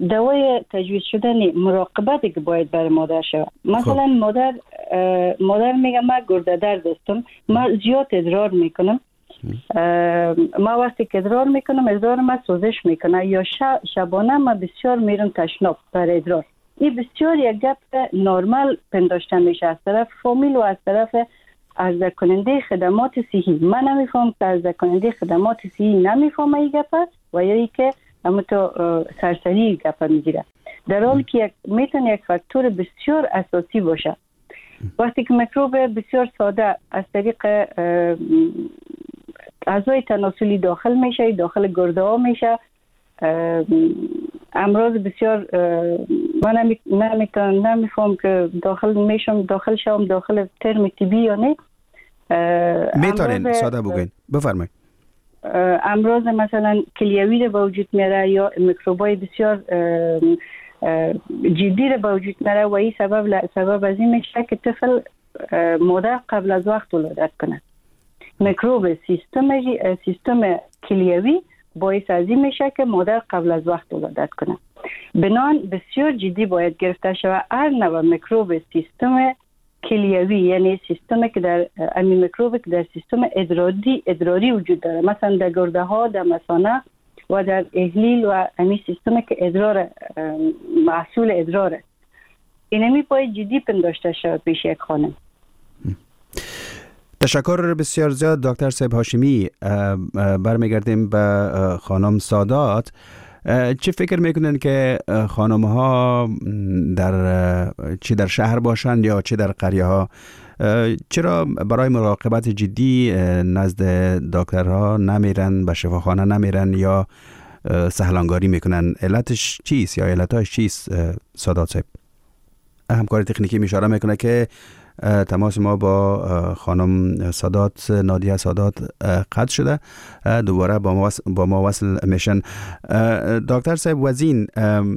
دوای تجویز شدن مراقبتی که باید برای مادر شود. مثلا مادر میگه من گرده درد داشتم، من زیاد ادرار میکنم، ما وقتی که ادرار میکنم ادرار ما سوزش میکنه، یا شبانه ما بسیار میرم تشناب برای ادرار. این بسیار یک گپ نرمال پنداشته میشه از طرف فامیل و از طرف عرضه کننده خدمات صحی. من نمیفهم که عرضه کننده خدمات صحی نمیفهمه این گپ و یا ای که اما تو سرسری گپ میگیره، در حالی که میتونه یک فاکتور بسیار اساسی باشه. وقتی که میکروب بسیار ساده از طریق اعضای تناسلی داخل میشه، داخل گرده ها میشه، امراض بسیار من نمیفهم که داخل شوم داخل ترم طبی یا نه. میتونین ساده بگوین، بفرمایید. امراض مثلا کلیوی به وجود میاره یا میکروبای بسیار جدی به وجود میاره و این سبب از این میشه که طفل مادر قبل از وقت ولادت کنه. میکروب سیستم کلیوی باعث از این میشه که مادر قبل از وقت ولادت کنه. بنان بسیار جدی باید گرفته شود هر نوع میکروب سیستم کلیوی، یعنی سیستمی که در امی میکروبی که در سیستم ادراری وجود داره، مثلا در گرده ها، در مثانه و در احلیل و امی سیستمی که ادرار محصول ادراره، اینمی باید جدی پنداشته شود پیش یک خانم. تشکر بسیار زیاد دکتر صاحب هاشمی. برمیگردیم به خانم سادات. چه فکر میکنن که خانم ها چه در شهر باشند یا چه در قریه ها چرا برای مراقبت جدی نزد دکترها نمیرن، به شفاخانه نمیرن یا سهلانگاری میکنن؟ علتش چیست یا علتاش چیست سادات صاحب؟ همکار تکنیکی اشاره میکنه که تماس ما با خانم سادات، نادیه سادات قطع شده، دوباره با ما وصل میشن. دکتر صاحب وزین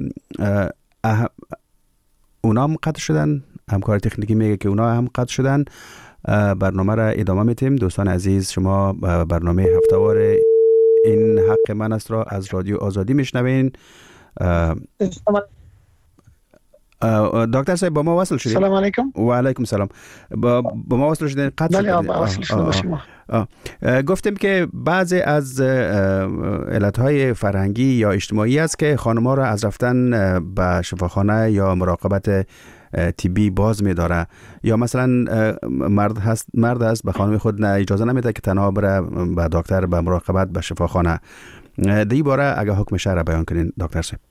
اونا هم قطع شدن، همکار تکنیکی میگه که اونا هم قطع شدن. برنامه را ادامه میتیم. دوستان عزیز، شما برنامه هفتهوار این حق من است را از رادیو آزادی میشنوین. دکتر صاحب با ما وصل شدید؟ سلام علیکم. و علیکم سلام. با ما وصل شدید؟ قطع شدید؟ بله وصل شده با شما. گفتیم که بعضی از علتهای فرهنگی یا اجتماعی است که خانم‌ها را از رفتن به شفاخانه یا مراقبت طبی باز می‌داره، یا مثلا مرد است به خانم خود اجازه نمیده که تنها بره به دکتر به مراقبت به شفاخانه. دی باره اگه حکم شرع بیان کنین دکتر صاحب.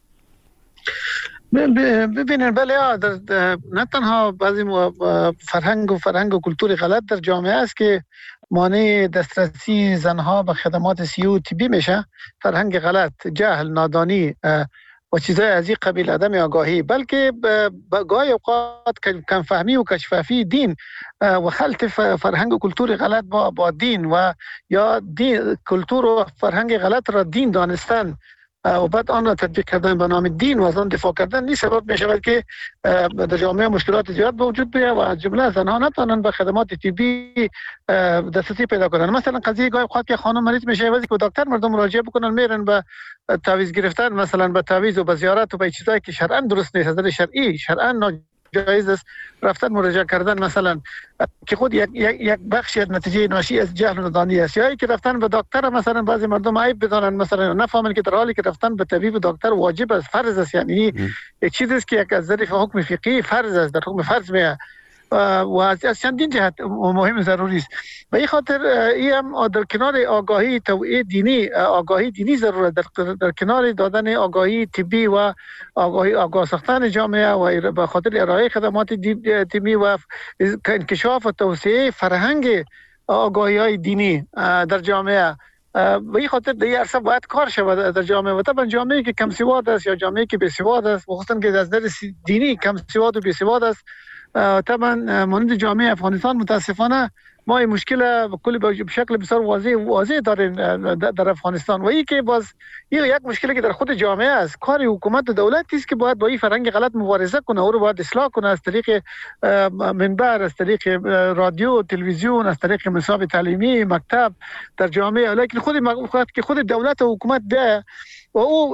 ببینید بله، نه تنها بعضی فرهنگ و کلتور غلط در جامعه است که مانع دسترسی زنها به خدمات صحی و طبی میشه. فرهنگ غلط، جهل، نادانی و چیزای از این قبیل، عدم آگاهی، بلکه گاهی اوقات کم فهمی و کشفافی دین و خلط فرهنگ و کلتور غلط با دین و یا کلتور و فرهنگ غلط را دین دانستن و بعد آن را تطبیق کردن به نام دین و از آن دفاع کردن، این سبب می شود که در جامعه مشکلات زیاد به وجود بیاید و از جمله زنها نتوانند به خدمات طبی دسترسی پیدا کنند. مثلا قضیه گاهی اوقات که خانم مریض میشه وقتی که دکتر مردم مراجعه بکنن میرن به تعویض گرفتن، مثلا به تعویض و به زیارت و به چیزایی که شرعاً درست نیست، از نظر شرعی شرعاً جایز است رفتن مراجعه کردن، مثلا که خود یک بخشی از نتیجه ناشی از جهل و نادانی است، یا که رفتن به دکتر مثلا بعضی مردم عیب بدانن، مثلا نفهمن که در حالی که رفتن به طبیب دکتر واجب است، فرض است، یعنی یک چیزی است که یک از ظریف حکم فقهی فرض است، در حکم فرض میاد و از چندین جهت مهم ضروری است. به این خاطر این هم در کنار آگاهی توعیه دینی، آگاهی دینی ضرورت، در کنار دادن آگاهی طبی و آگاه ساختن جامعه و به خاطر ارائه خدمات طبی و انکشاف و توسعه فرهنگ آگاهی های دینی در جامعه، به این خاطر در این عرصه باید کار شود در جامعه. و طبعا جامعه که کم سواد است یا جامعه که بی سواد است، خصوصا که از نظر دینی کم سواد و بی سواد است، طبعا مانند جامعه افغانستان متاسفانه ما این مشکل به شکل بسیار واضح داریم در افغانستان. و این که باز یک مشکلی که در خود جامعه است، کار حکومت و دولت است که باید با این فرهنگ غلط مبارزه کنه، او رو باید اصلاح کنه از طریق منبر، از طریق رادیو، تلویزیون، از طریق مصاحف تعلیمی، مکتب در جامعه. لیکن خود دولت و حکومت ده و او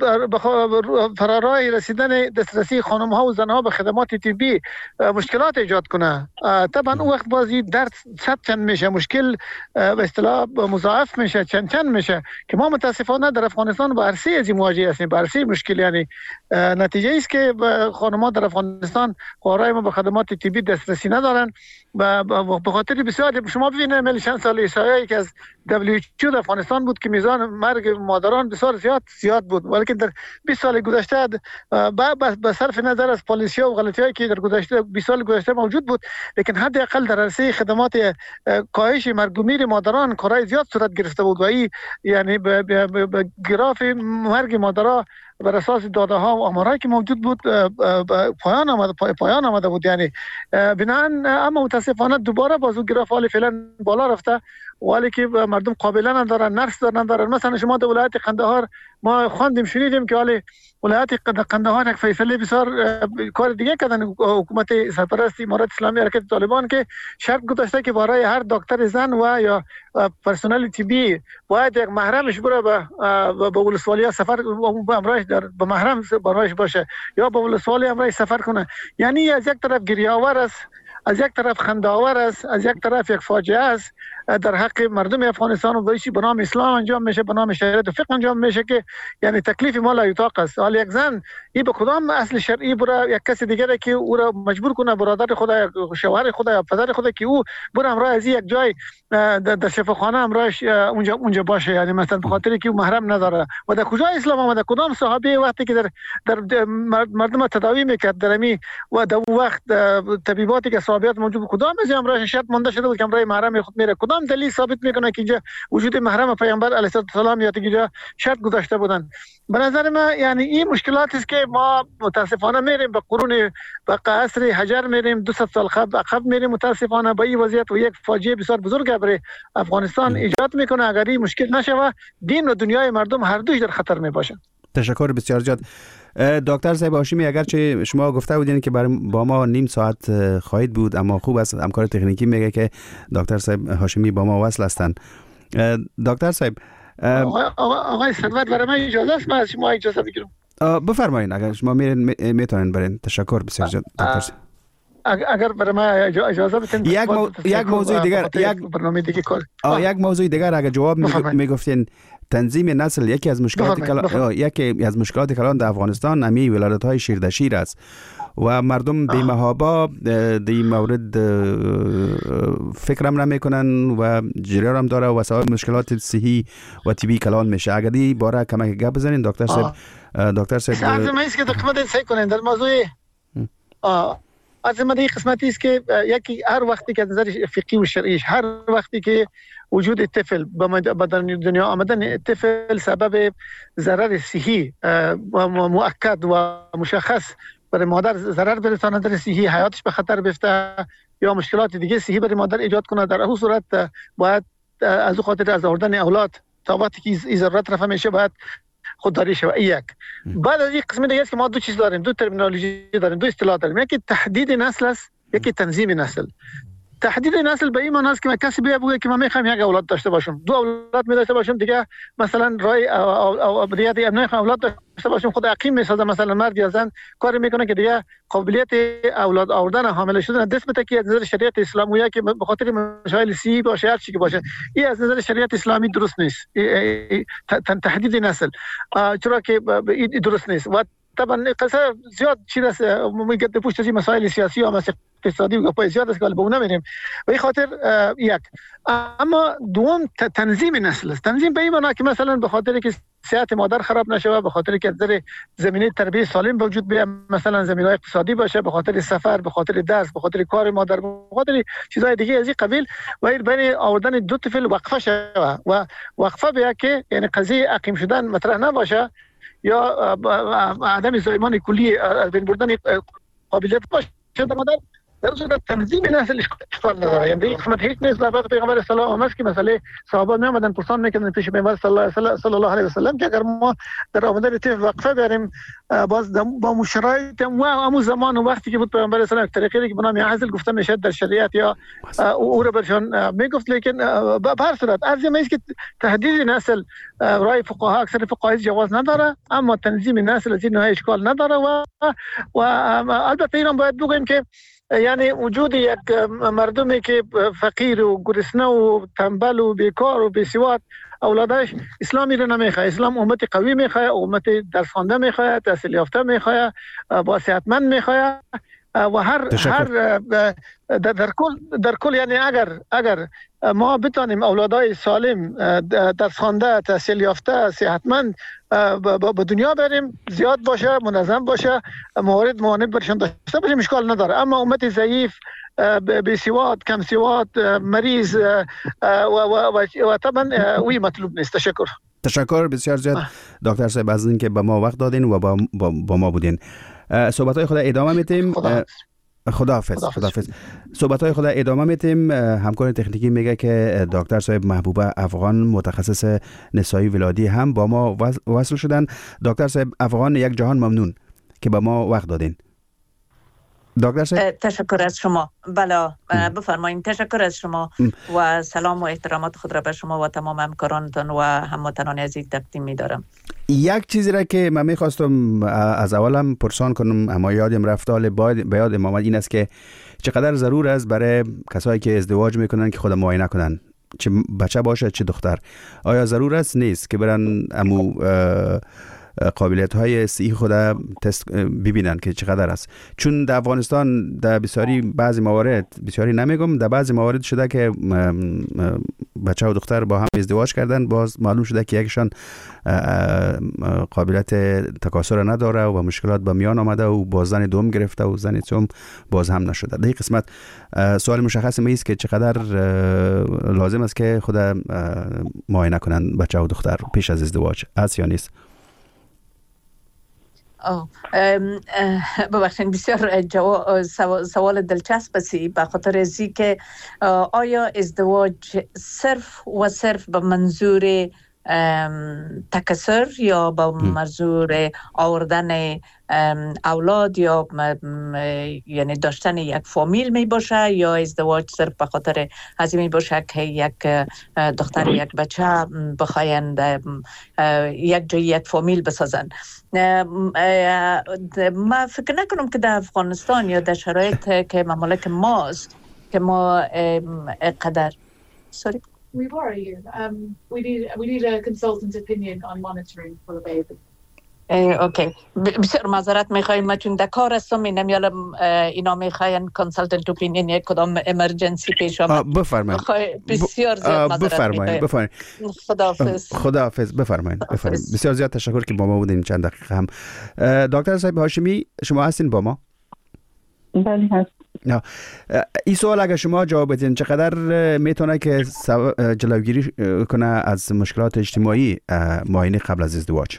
فرارای رسیدن دسترسی خانم ها و زن ها به خدمات طبی مشکلات ایجاد کنه. طبعا اون وقت بازی درد صد چند میشه، مشکل به اصطلاح مضاعف میشه، چند میشه که ما متاسفانه در افغانستان با عرصه از مواجه هستیم، با عرصه مشکل. یعنی نتیجه است که خانم ها در افغانستان خورای ما به خدمات طبی دسترسی ندارن. به خاطر بسیار شما ببینید ملی چند سال ایسایی که از WHO در افغانستان بود که میزان مرگ مادران بسیار زیاد بود، ولی در 20 سال گذشته با صرف نظر از پالیسی‌ها و غلطی‌هایی که در گذشته 20 سال گذشته موجود بود، لیکن حداقل در عرصه خدمات کاهش مرگ و میر مادران کارهای زیاد صورت گرفته بود و این یعنی به گراف مرگ مادرها بر اساس داده ها و آمارایی که موجود بود پایان آمده بود. یعنی بنابراین اما متاسفانه دوباره بازو گراف حال فعلا بالا رفته، ولی که مردم قابلا ندارن، نرس ندارن. مثلا شما در ولایت قندهار ما خواندیم شنیدیم که حال ولایت قندهار یک فیصله بسیار کار دیگه کردن حکومت سرپرست امارت اسلامی حرکت طالبان که شرط گذاشته که برای هر دکتر زن و یا پرسنل طبی باید یک محرمش بره به ولسوالی سفر همراهش به محرم برایش باشه یا به ولسوالی همراهش سفر کنه. یعنی از یک طرف گریه‌آور است، از یک طرف خنده‌آور است، از یک طرف یک فاجعه است در حق مردم افغانستان و بایشی به نام اسلام انجام میشه، به نام شریعت و فقه انجام میشه که یعنی تکلیف ما لا یطاق است. حالا یک زن این به کدام اصل شرعی برای یک کسی دیگه که او را مجبور کنه برادر خدا یا شوهر خدا یا پدر خدا که او بره همراه از یک جای در شفاخانه همراهش اونجا باشه، یعنی مثلا به خاطر که او محرم نداره و در کجا اسلام آمده؟ کدام صحابه وقتی که در مردم تداوی میکرد در می و در وقت طبیباتی که صحابیات موجود کدام از همراهش شرط مونده شده بود که همراه محرم خود میره؟ کدام دلیل ثابت میکنه که اینجا وجود محرم پیامبر علیه السلام یا اینجا شرط گذاشته بودن؟ به نظر من یعنی این مشکلات است که ما متاسفانه میریم به قرون به عصر حجر میریم، 200 سال عقب میریم متاسفانه. با این وضعیت و یک فاجعه بسیار بزرگ برای افغانستان ایجاد میکنه. اگر این مشکل نشه دین و دنیای مردم هر دوش در خطر میباشه. تشکر بسیار زیاد دکتر صاحب هاشمی. اگرچه شما گفته بودین که با ما نیم ساعت خواهید بود، اما خوب است همکار تکنیکی میگه که دکتر صاحب هاشمی با ما وصل هستند. دکتر صاحب آقای سرور برای من اجازه است؟ من از شما اجازه بگیرم؟ بفرمایید اگر شما میتونین برین. تشکر بسیار زیاد دکتر صاحب. اگر برای من اجازه بدین یک موضوع دیگر برنامه دیگه کار یک موضوع دیگر اگر جواب میگفتین تنظیم نسل یکی از مشکلات کلان در افغانستان امی ولادت‌های شیردشیر است و مردم بی‌محابا در این مورد فکرم نمیکنن و جریان هم داره و سبب مشکلات صحی و طبی کلان میشه. اگر این باره کمک گپ بزنین دکتر صاحب. دکتر صاحب لازم است که قسمت سعی کنین در موضوع از این قسمتی است که یکی هر وقتی که از نظر فقهی و شرعیش هر وقتی که وجود طفل به دنیا آمدن طفل سبب ضرر صحی مؤکد و مشخص برای مادر ضرر برسانه، در صحی حیاتش به خطر بیفته یا مشکلات دیگه صحی برای مادر ایجاد کنه، در اون صورت باید از خاطر از آوردن اولاد تا وقتی که این ضرورت رفع میشه باید خودداری شود. یک بعد از این قسم دیگه است که ما دو چیز داریم، دو ترمینولوژی داریم، دو اصطلاح داریم. یکی تحدید نسل است، یکی تنظیم نسل. تحدید نسل به این معنی است که من کسی بگه که من میخوام یک اولاد داشته باشم، دو اولاد داشته باشم، دیگه مثلا رای او بدیت ابنای اولاد داشته باشم، خود عقیم میسازه، مثلا مرد یا زن کاری میکنه که دیگه قابلیت اولاد آوردن حامله شدن دست بده که از نظر شریعت اسلامی که به خاطر مشایل سی باشه هر چی که باشه، این از نظر شریعت اسلامی درست نیست. تحدید نسل چرا که درست نیست و طبعا قصه زیاد چیز است میگه پشت از مسائل سیاسی و اقتصادی و پای زیاد است که به اون نمیریم. به این خاطر یک اما دوم تنظیم نسل است. تنظیم به این معنی که مثلا به خاطر که صحت مادر خراب نشه، به خاطر که در زمینه تربیت سالم وجود بیاد، مثلا زمینه اقتصادی باشه، به خاطر سفر، به خاطر درس، به خاطر کار مادر، به خاطر چیزهای دیگه از این قبیل و این بین آوردن دو طفل وقفه شود و وقفه بیا که یعنی قضیه عقیم شدن مطرح نباشه یا عدم زایمان کلی از بین بردن قابلیت باشه در مادر در صورت تنظیم نسل اشکال نداره. یعنی قسمت هیچ نیست. لابد پیغمبر صلی الله علیه و که مسئله صحابه می آمدن پرسان میکردن پیش پیغمبر صلی الله علیه و سلم که اگر ما در آمدن طیف وقفه بریم باز با مشرایط و همون زمان و وقتی که بود پیغمبر صلی الله علیه و طریقی که به نام عزل گفته میشد در شریعت یا او را برشان میگفت، لیکن به هر صورت ارزی است که تهدید نسل رای فقها اکثر فقهای جواز نداره، اما تنظیم نسل از این نوع اشکال نداره و البته اینا باید بگویم که یعنی وجود یک مردمی که فقیر و گرسنه و تنبل و بیکار و بیسواد اولادش اسلامی رو نمیخواه. اسلام امت قوی میخواه، امت درس خوانده میخواه، تحصیل یافته میخواه، با صحتمند میخواه و هر در کل یعنی اگر ما بتانیم اولادای سالم درس خوانده، تحصیل یافته، صحتمند به دنیا بریم، زیاد باشه، منظم باشه، موارد معاند برشان داشته باشیم، اشکال نداره. اما امت ضعیف، بیسواد، کم سواد، مریض و طبعا وی مطلوب نیست. تشکر بسیار زیاد دکتر صاحب از اینکه به ما وقت دادین و با ما بودین. صحبت‌های خود ادامه میدیم. خداحافظ. صحبت‌های خود ادامه میدیم. همکار تکنیکی میگه که دکتر صاحب محبوبه افغان متخصص نسایی ولادی هم با ما وصل شدن. دکتر صاحب افغان، یک جهان ممنون که با ما وقت دادین. دکتر صاحب تشکر از شما. بله بفرمایید. تشکر از شما و سلام و احترامات خود را به شما و تمام همکارانتان و هموطنان عزیز تقدیم می‌دارم. یک چیزی را که من می‌خواستم از اولم پرسان کنم اما یادم رفت، به یادم آمد، این است که چقدر ضرور است برای کسایی که ازدواج میکنن که خود معاینه کنن، چه بچه باشه چه دختر. آیا ضرور است نیست که برن قابلیت های صحی خود تست ببینن که چقدر است؟ چون در افغانستان در بعضی موارد، بسیاری نمیگم، در بعضی موارد شده که بچه و دختر با هم ازدواج کردن، باز معلوم شده که یکشان قابلیت تکاثر نداره و مشکلات به میان آمده و باز زن دوم گرفته و زن سوم باز هم نشده. در این قسمت سوال مشخص می است که چقدر لازم است که خود معاینه کنن بچه و دختر پیش از ازدواج، است یا نیست؟ ببخشید بسیار سوال دلچسب است، به خاطر ازی که آیا ازدواج صرف و صرف به منظور تکثر یا به منظور آوردن اولاد یا یعنی داشتن یک فامیل می باشه، یا ازدواج صرف به خاطر از می باشه که یک دختر یک بچه بخواین یک جای یک فامیل بسازن؟ ما فکر نکنم که در افغانستان یا در شرایط که مملک ماست که ما قدر We worry you. We need a consultant opinion on monitoring for the baby. اوکی. بسیار معذرت میخوایم، من چون در کار هستم نمیالم اینا میخواین کنسالتنت اپینین یک کدام امرجنسی پیش آمد. بفرمایید. بسیار زیاد معذرت بفرمایید. خداحافظ. بفرمایید. بسیار زیاد تشکر که با ما بودین چند دقیقه هم. دکتر صاحب هاشمی شما هستین با ما؟ بله هست. این سوال اگر شما جواب بدین چقدر میتونه که جلوگیری کنه از مشکلات اجتماعی معاینه قبل از ازدواج؟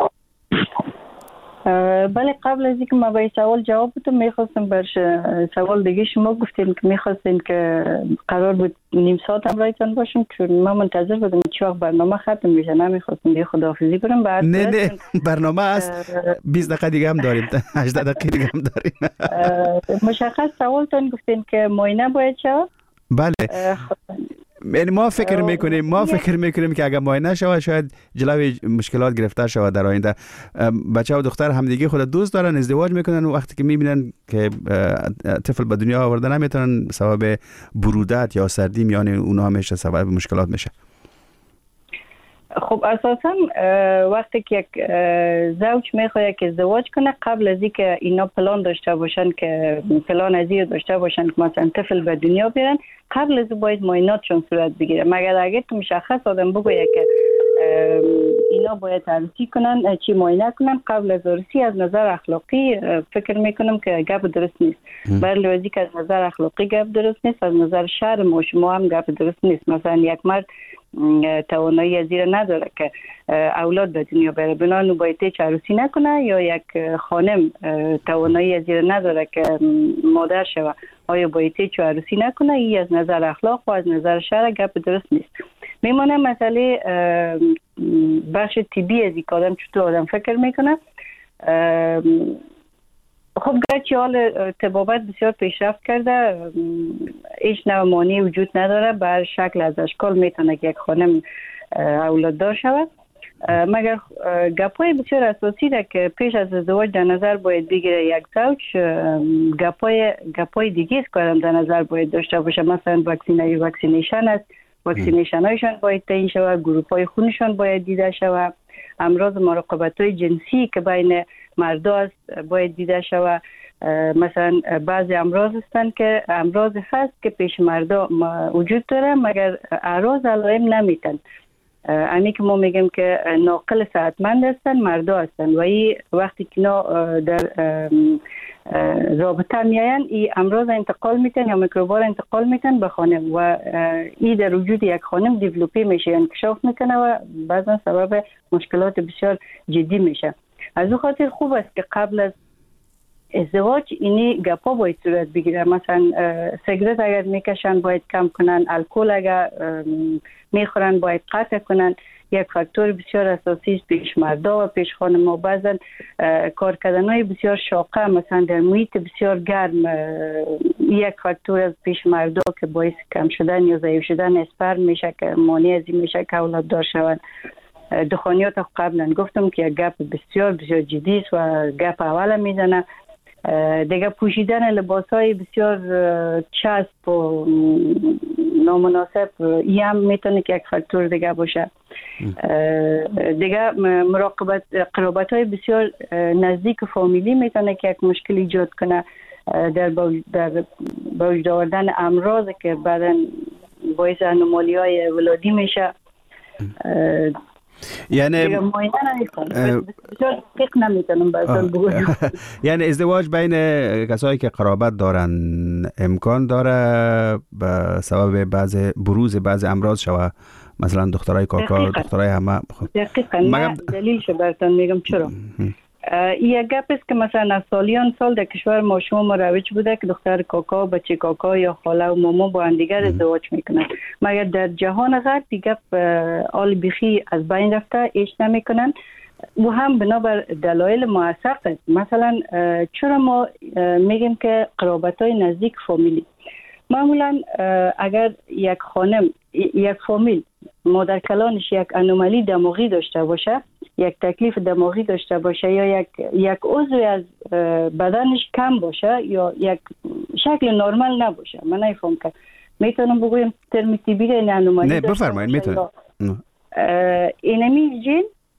بله قبل از اینکه ما به این سوال جواب بدم میخواستم بر سوال دیگه شما گفتین که میخواستین که قرار بود نیم ساعت هم رایتان باشم، چون ما منتظر بودم چه وقت برنامه ختم میشه، نمیخواستم دیگه خداحافظی کنم. نه برنامه است 20 دقیقه دیگه هم داریم، 18 دقیقه دیگه هم داریم. مشخص سوالتان گفتین که معاینه باید شود. بله یعنی ما فکر میکنیم که اگر معاینه شود شاید جلوی مشکلات گرفته شود در آینده. بچه و دختر همدیگه خود دوست دارن، ازدواج میکنن و وقتی که میبینن که طفل به دنیا آورده نمیتونن، سبب برودت یا سردی میان اونها میشه، سبب مشکلات میشه. خب اساسا وقتی که یک زوج میخواد که ازدواج کنه، قبل از اینکه اینا پلان داشته باشن که پلان ازی داشته باشن که مثلا طفل به دنیا بیارن، قبل از باید معایناتشون صورت بگیره. مگر اگر تو مشخص آدم بگویه که اینا باید عروسی کنن، چی معاینه کنن قبل از عروسی. از نظر اخلاقی فکر میکنم که گپ درست نیست. برای وزی که از نظر اخلاقی گپ درست نیست، از نظر شرع ما شما هم گپ درست نیست. مثلا یک مرد توانایی از این نداره که اولاد به دنیا بره، بنابراین باید هیچ عروسی نکنه، یا یک خانم توانایی از این نداره که مادر شوه، آیا باید هیچ عروسی نکنه. این از نظر اخلاق و از نظر شرع گپ درست نیست. میمونه مسئله بخش طبی از این آدم چطور آدم فکر میکنه. خب گرچه حال طبابت بسیار پیشرفت کرده، هیچ نوع مانعی وجود نداره، بر شکل از اشکال میتونه که یک خانم اولاددار شود، مگر گپای بسیار اساسی ده که پیش از ازدواج در نظر باید بگیره یک زوج. گپای دیگه است که آدم در نظر باید داشته باشه، مثلا واکسینیشن است، واکسینیشن هایشان باید تعیین شود، گروپ های خونشان باید دیده شود، امراض مراقبت های جنسی که بین مردا است باید دیده شود. مثلا بعضی امراض هستند که امراض هست که پیش مردا وجود داره مگر اعراض علائم نمیتن. امی که ما میگیم که ناقل صحتمند هستن مردا هستن و این وقتی که در رابطه میاین این امراض انتقال میتن یا میکروبار انتقال میتن به خانم و این در وجود یک خانم دیولوپی میشه، انکشاف میکنه و بعضا سبب مشکلات بسیار جدی میشه. از او خاطر خوب است که قبل از ازدواج اینی گپا باید صورت بگیره. مثلا سیگرت اگر میکشن باید کم کنن، الکل اگر میخورن باید قطع کنن. یک فاکتور بسیار اساسی است پیش مردا و پیش خانم. بعضا کار کردنهای بسیار شاقه مثلا در محیط بسیار گرم یک فاکتور از پیش مردا که باعث کم شدن یا ضعیف شدن اسپرم میشه که مانع از این میشه که اولاد دار شوند. دخانیات قبلا گفتم که یک گپ بسیار بسیار جدی است و گپ اول میزنه. دیگه پوشیدن لباسای بسیار چسب و نامناسب این هم میتونه که یک فاکتور دیگه باشه. دیگه مراقبت قرابت های بسیار نزدیک فامیلی میتونه که یک مشکل ایجاد کنه در وجود آوردن امراض که بعدا باعث انومالی های ولادی میشه. یعنی یعنی ازدواج بین کسایی که قرابت دارن امکان داره به سبب بروز بعض امراض شوه، مثلا دخترای کاکا، دخترای همه. دقیقاً من دلیلش براتون میگم چرا. یک گپ است که مثلا از سالیان سال در کشور ما شما مروج بوده که دختر کاکا، بچه کاکا یا خاله و ماما با هم دیگر ازدواج میکنن، مگر در جهان غرب دیگه آل بیخی از بین رفته، ایش نمیکنن و هم بنابر دلایل موثق است. مثلا چرا ما میگیم که قرابت های نزدیک فامیلی، معمولا اگر یک خانم یک فامیل مادر کلانش یک انومالی دماغی داشته باشه، یک تکلیف دماغی داشته باشه یا یک عضوی از بدنش کم باشه یا یک شکل نرمال نباشه، من نمیفهم که میتونم بگویم ترم طبی این انومالی نه بفرمایید میتونم. اینمی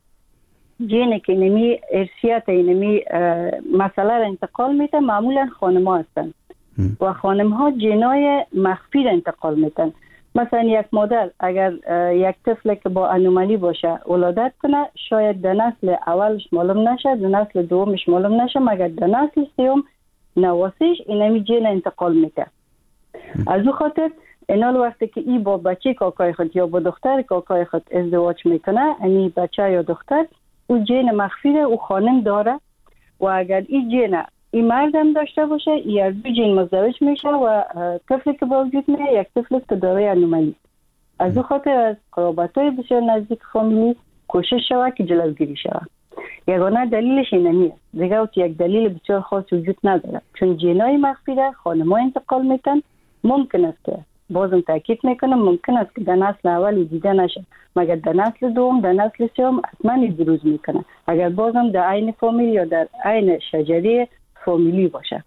جین که اینمی ارثیت اینمی مسئله را انتقال میده معمولا خانم‌ها هستن و خانم‌ها جینای مخفی را انتقال میدن. مثلا یک مادر اگر یک طفل که با انومالی باشه ولادت کنه، شاید در نسل اولش معلوم نشه، در نسل دومش معلوم نشه، مگر در نسل سوم نواسیش اینمی جین انتقال میده. از او خاطر اینال وقتی که ای با بچه کاکای خود یا با دختر کاکای خود ازدواج میکنه، یعنی بچه یا دختر او جین مخفی او خانم داره و اگر این جین این مردم داشته باشه، این از دو جین مزدوج میشه و طفلی که با وجود میاد یک طفل که دارای انومالی. از او خاطر از قرابت‌های بسیار نزدیک فامیلی کوشش شود که جلوگیری شود. یگانه دلیلش اینه، دیگه یک دلیل بسیار خاص وجود نداره، چون جینای مخفی را خانم‌ها انتقال میتن. ممکن است که بازم تاکید میکنم ممکن است که در نسل اولی دیده نشه، مگر در نسل دوم، در نسل سوم حتما بروز میکنه، اگر بازم در عین فامیل یا در عین شجره فامیلی باشه.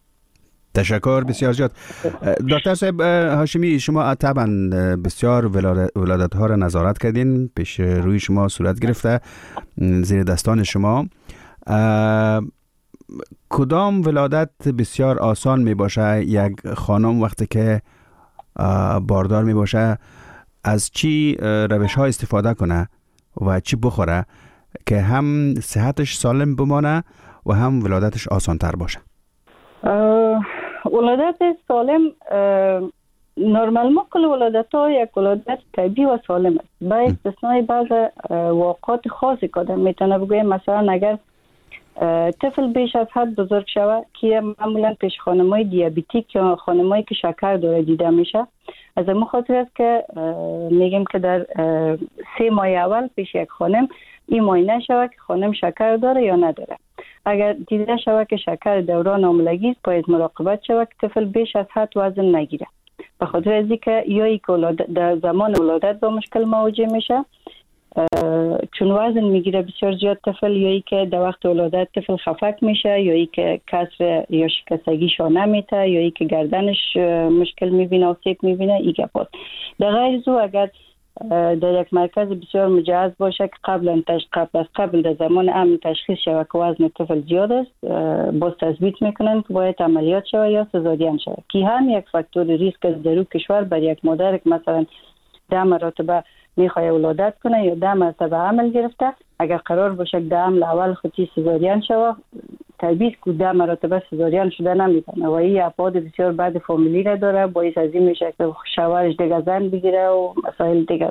تشکر بسیار زیاد. دکتر صاحب هاشمی، شما طبعا بسیار ولادت ها را نظارت کردین، پیش روی شما صورت گرفته زیر دستان شما. کدام ولادت بسیار آسان می باشه؟ یک خانم وقتی که باردار می باشه از چی روش ها استفاده کنه و چی بخوره که هم صحتش سالم بمانه و هم ولادتش آسان تر باشه؟ ولادت سالم نرمال ما کل ولادت ها یک ولادت طبیعی و سالم است. با استثنای بعض واقعات خاصی که آدم میتونه بگویم، مثلا اگر طفل بیش از حد بزرگ شود که معمولا پیش خانمای دیابتیک یا خانمایی که شکر داره دیده میشه، از این خاطر است که میگیم که در 3 ماه اول پیش یک خانم این معاینه شود که خانم شکر داره یا نداره. اگر دیده شود که شکر دوران حاملگی است، باید مراقبت شود که طفل بیش از حد وزن نگیره، به خاطر از اینکه یا ای که در زمان ولادت با مشکل مواجه میشه چون وزن میگیره بسیار زیاد طفل، یا ای که در وقت ولادت طفل خفک میشه، یا ای که کسر یا شکستگی شانه میته، یا ای که گردنش مشکل میبینه و سیب میبینه. ای گپاست. در غیر زو اگر در یک مرکز بسیار مجهز باشه که قبل در زمان عمل تشخیص شود که وزن طفل زیاد است، باز تثبیت میکنن که باید عملیات شود یا سزارین شود، که هم یک فاکتور ریسک است در کشور بر یک مادر که مثلا 10 مرتبه میخواد ولادت کنه یا 10 مرتبه عمل گرفته، اگر قرار باشه که در عمل اول خودی سزارین شود، طبیعی که 10 مرتبه سزارین شده نمیتونه و این ابعاد بسیار بد فامیلی را داره، باعث از این میشه که شوهرش دیگه زن بگیره و مسائل دیگه.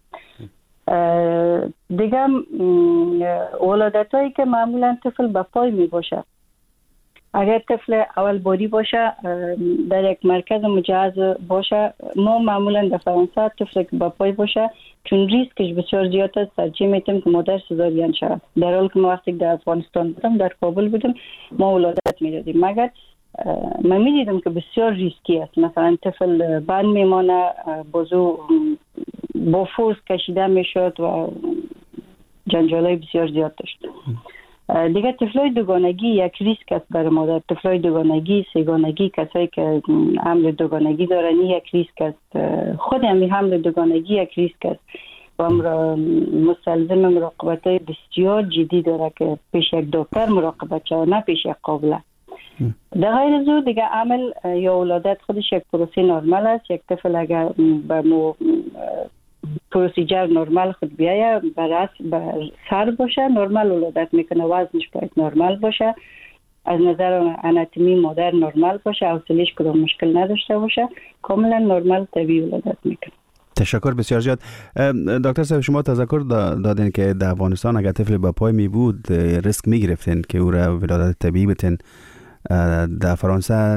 ولادت هایی که معمولا طفل به پای می باشه، اگر طفل اول باری باشه در یک مرکز مجهز باشه، ما معمولا در فرانسه طفل که با پای باشه چون ریسکش بسیار زیاد است ترجیح میدیم که مادر سزارین شود، در حالی که ما وقتی در افغانستان بودم در کابل بودم ما ولادت میدادیم، مگر من میدیدم که بسیار ریسکی است، مثلا طفل بند میمانه، بازو با فورس کشیده میشد و جنجالای بسیار زیاد داشت. دیگه طفلای دوگانگی یک ریسک است برای مادر. طفلای دوگانگی، سه‌گانگی، کسایی که حمل دوگانگی دارن یک ریسک است. خود همین حمل دوگانگی یک ریسک است و مستلزم مراقبت‌های بسیار جدی داره که پیش یک دکتر مراقبت شود، نه پیش یک قابله. در غیر از او دیگه عمل یا ولادت خودش یک پروسه نرمال است. یک طفل اگر به پروسیجر نرمال خود بیایه بر سر باشه نرمال ولادت میکنه، وزنش باید نرمال باشه، از نظر اناتومی مادر نرمال باشه، حوصله‌اش کدام مشکل نداشته باشه، کاملا نرمال طبیعی ولادت میکنه. تشکر بسیار زیاد. دکتر صاحب شما تذکر دادین که در افغانستان اگر طفل با پای می بود ریسک می گرفتین که او را ولادت طبیعی بتین. در فرانسه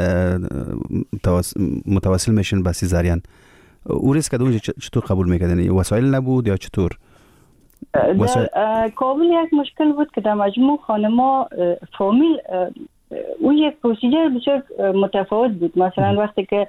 متوسل میشن به سیزارین. او ریسک اونجا چطور قبول میکردن؟ وسایل نبود یا چطور؟ در کابل یک مشکل بود که در مجموع خانما فامیل اون یک پروسیجر بسیار متفاوت بود. مثلا وقتی که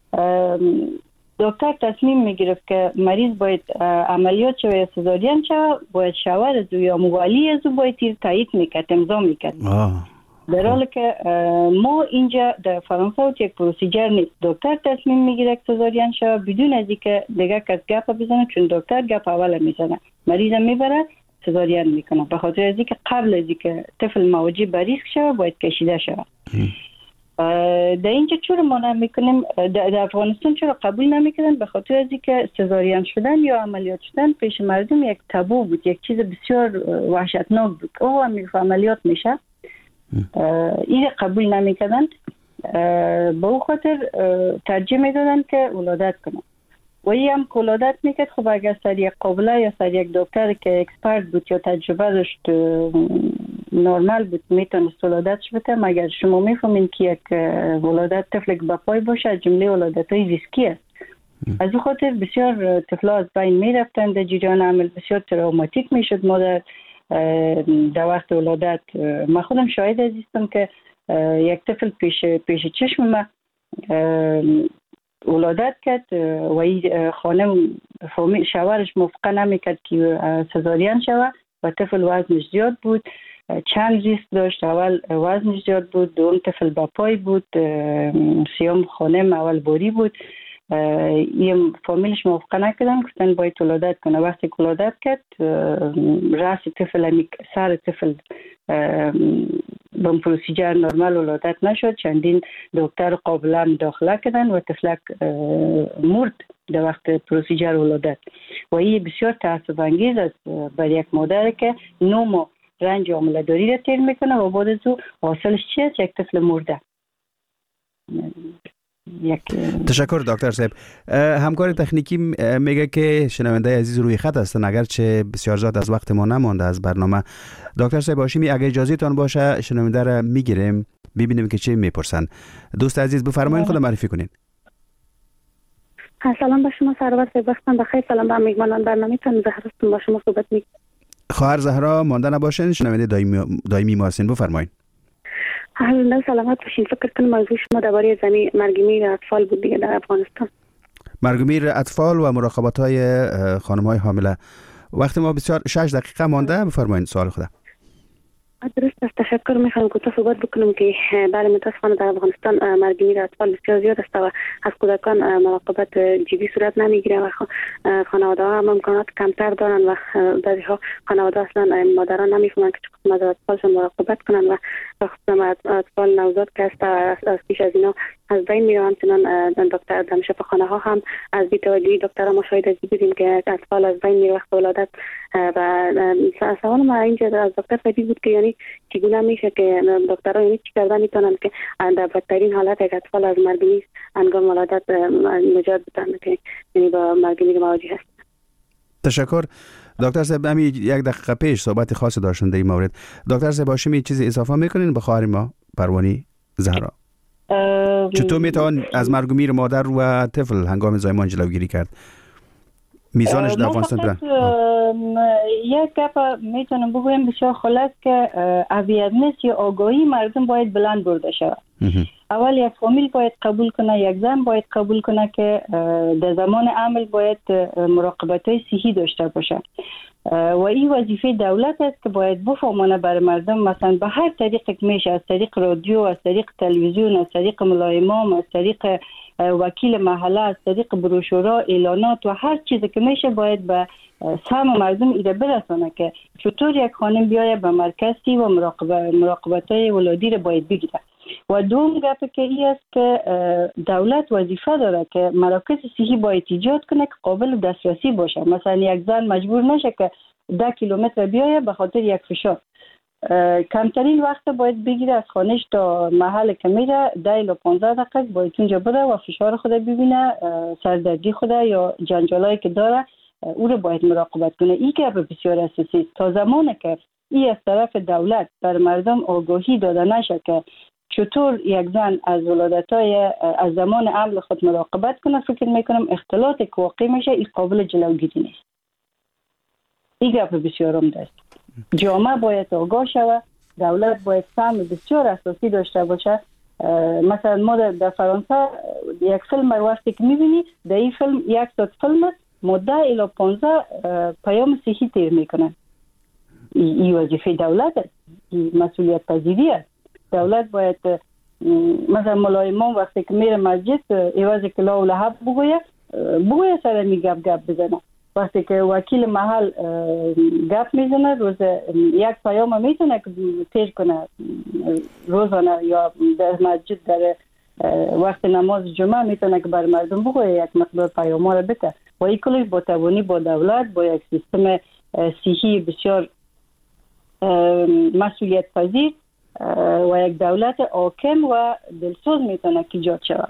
دکتر تصمیم میگرفت که مریض باید عملیات شود یا سزارین شود، باید شوهر از او یا موالی از او باید تایید میکرد، امضا میکرد. در حالی که ما اینجا در فرانسه و یک پروسیجر نیست. دکتر تصمیم میگیره که سزارین شود بدون از اینکه دیگه کس گپ بزنه، چون دکتر گپ اول میزنه، مریض میبره سزارین میکنه، به خاطر از اینکه قبل از اینکه طفل مواجه به ریسک شود باید کشیده شود. در اینجا چرا ما نمیکنیم؟ در افغانستان چرا قبول نمیکنن؟ به خاطر از اینکه سزارین شدن یا عملیات شدن پیش مردم یک تابو بود، یک چیز بسیار وحشتناک بود. عملیات میشه این قبول نمیکردن، به او خاطر ترجیح میدادن که ولادت کنن و این هم که ولادت میکرد. خب اگر سر یک قابله یا سر یک دکتر که اکسپرت بود یا تجربه داشت نرمال بود میتونست ولادتش بده، مگر شما میفهمین که یک ولادت طفل که به پای باشه از جمله ولادت های ریسکی است. از او خاطر بسیار طفلا از بین میرفتن در جریان عمل، بسیار تروماتیک میشد مادر در وقت ولادت. من خودم شاهد هستم که یک طفل پیش چشم من ولادت کرد و این خانم شوهرش موافقه نمیکرد که سزارین شود و طفل وزنش زیاد بود، چند ریسک داشت. اول وزنش زیاد بود، دوم طفل با پای بود، سیوم خانم اول باری بود. یه فامیلش موافقه نکردن، گفتن باید ولادت کنه. وقتی ولادت کرد راس طفل سر طفل به پروسیجر نرمال ولادت نشد، چندین دکتر قابله مداخله کردن و طفلک مرد در وقت پروسیجر ولادت و این بسیار تأسف انگیز است برای یک مادر که 9 ماه رنج حامله داری را تیر میکنه و بعد از او حاصلش چی است؟ یک طفل مرده. تشکر دکتر صاحب. همکار تکنیکی میگه که شنونده عزیز روی خط هستن، اگرچه بسیار زیاد از وقت ما نمانده از برنامه. دکتر صاحب هاشمی اگر اجازه تان باشه شنونده را میگیریم ببینیم که چی میپرسن. دوست عزیز بفرمایید، خود معرفی کنین. سلام به شما سرور صاحب، وقتتون بخیر. سلام به میهمانان برنامه تان، زهرا هستم با شما صحبت میکنم. خواهر زهرا مانده نباشین، شنونده دائمی ما هستین، بفرمایید. اهلا سلامت باشین. فکر کنم موضوع شما درباره زمین مرگ میر اطفال بود دیگه در افغانستان. مرگ میر اطفال و مراقبت های خانم های حامله. وقت ما بسیار 6 دقیقه مانده، بفرمایید سوال خود. درست است. تشکر. میخوام کوتاه صحبت بکنم که بله متاسفانه در افغانستان مرگ میر اطفال بسیار زیاد است و از کودکان مراقبت جدی صورت نمیگیره و خانواده ها هم امکانات کمتر دارن و بعضی ها خانواده اصلا مادران نمیفهمند که چقدر از اطفالشون مراقبت کنن و خصوصا اطفال نوزاد که است از پیش از اینا از بین میرن. چنان دکتر در شفاخانه ها هم از بی‌توجهی دکترها ما شاهد از دیدیم که اطفال از بین میره وقت ولادت. و سوال ما اینجا از دکتر فدی بود که یعنی چگونه میشه که دکترها یعنی چی کردن میتونن که در بدترین حالت یک اطفال از مرگ میر هنگام ولادت نجات بدن که یعنی با مرگ میر مواجه هست. تشکر دکتر صاحب. همین 1 دقیقه پیش صحبت خاصی داشتن در این مورد. دکتر صاحب هاشمی چیزی اضافه میکنین به خواهر ما پروانی زهرا؟ چطور میتوان از مرگ میر مادر و طفل هنگام زایمان جلوگیری کرد؟ میزانش در افغانستان یک گپ میتونم بگویم بسیار خلاص که اویرنس یا آگاهی مردم باید بلند برده شود. اول یک فامیل باید قبول کنه، یک زن باید قبول کنه که در زمان عمل باید مراقبت‌های صحی داشته باشه و این وظیفه دولت است که باید بفهمانه برای مردم، مثلا به هر طریق که میشه، از طریق رادیو، از طریق تلویزیون، از طریق ملایمام، از طریق وکیل محله، از طریق بروشورها، اعلانات و هر چیزی که میشه باید به سهم مردم ایده برسانه که چطور یک خانم بیایه به مرکزی و مراقبت‌های ولادی رو باید بگیره. و دوم گپ که این است که دولت وظیفه داره که مراکز صحی باید ایجاد کنه که قابل دسترسی باشه. مثلا یک زن مجبور نشه که 10 کیلومتر بیایه به خاطر یک فشار. کمترین وقت باید بگیره از خانهش تا محل که میره 10 الی 15 دقیقه باید اونجا بره و فشار خود ببینه، سردردی خود یا جنجالایی که داره او رو باید مراقبت کنه. این که بسیار اساسی است. تا زمانی که این از طرف دولت بر مردم آگاهی داده نشه که چطور یک زن از ولادت‌های از زمان عمل خود مراقبت کنه، فکر میکنم اختلاط که واقع میشه این قابل جلوگیری نیست. این گپ بسیار عمده است. جامعه باید آگاه شود، دولت باید سهم بسیار اساسی داشته باشه. مثلا ما در فرانسه یک فیلم وقتی که میبینی در این فیلم 1 ساعت فیلم است، مده الی 15 پیام صحی تیر میکنن. این وظیفه دولت است، مسئولیت پذیری است. دولت باید مثلا ملایمان وقتی که میره مسجد ایوازی که لا و لحب بگویه سر می گپ بزنه. وقتی که وکیل محل گپ میزنه روز 1 پیام میتونه که تیر کنه روزانه یا در مسجد در وقت نماز جمعه میتونه که بر مردم بگویه یک مقدار پیام را بده و این کلش با توانی با دولت با یک سیستم صحی بسیار مسئولیت پذیر و یک دولت حاکم و دلسوز میتونه که ایجاد شود.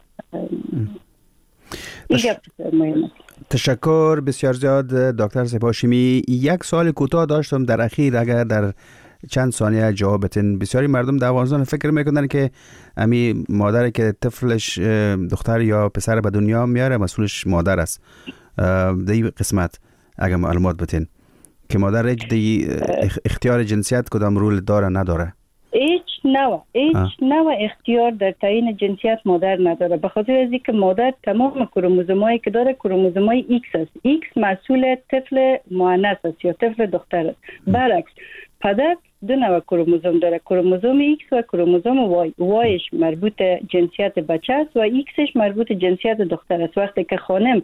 تشکر بسیار زیاد دکتر صاحب هاشمی. یک سوال کوتاه داشتم در اخیر، اگر در چند ثانیه جواب بدین. بسیاری مردم در افغانستان فکر میکنن که امی مادری که طفلش دختر یا پسر به دنیا میاره مسئولش مادر است. در این قسمت اگر معلومات بدین که مادر اختیار جنسیت کدام رول داره نداره؟ هیچ نوع اختیار در تعیین جنسیت مادر نداره، به خاطر از اینکه مادر تمام کروموزومایی که داره کروموزومای ایکس است. ایکس مسئول طفل مؤنث است یا طفل دختر است. برعکس پدر 2 نوع کروموزوم داره، کروموزوم ایکس و کروموزوم وای. وایش مربوط جنسیت بچه است و ایکسش مربوط جنسیت دختر است. وقتی که خانم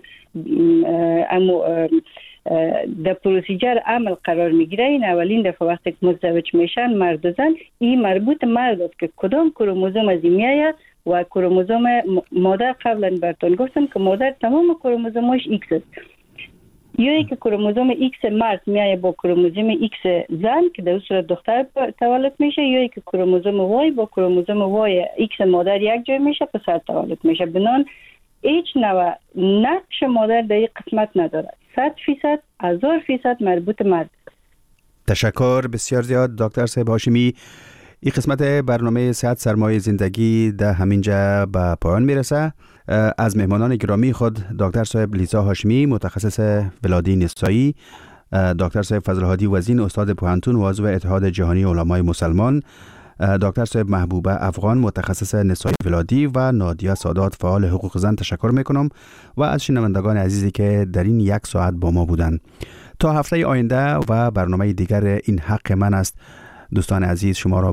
در پروسیجر عمل قرار میگیره، این اولین دفعه وقتی که مزدوج میشن مرد و زن، این مربوط مرد است که کدام کروموزوم از این میآید و کروموزوم مادر قبلا براتون گفتم که مادر تمام کروموزومش ایکس است. یا که کروموزوم ایکس مرد میایه با کروموزوم ایکس زن که در صورت دختر تولد میشه، یا که کروموزوم وای با کروموزوم وای ایکس مادر یک جای میشه پسر تولد میشه. بنان هیچ نوع نقش مادر در این قسمت نداره. 100% 1000% مربوط مرد. تشکر بسیار زیاد دکتر صاحب هاشمی. این قسمت برنامه صحت سرمایه زندگی در همینجا به پایان میرسه. از مهمانان گرامی خود دکتر صاحب لیزا هاشمی متخصص ولادی نسایی، دکتر صاحب فضل هادی وزین استاد پوهنتون و عضو اتحاد جهانی علمای مسلمان، دکتر صاحب محبوبه افغان متخصص نسای ولادی و نادیه سادات فعال حقوق زن تشکر میکنم و از شنوندگان عزیزی که در این 1 ساعت با ما بودند. تا هفته آینده و برنامه دیگر این حق من است. دوستان عزیز شما را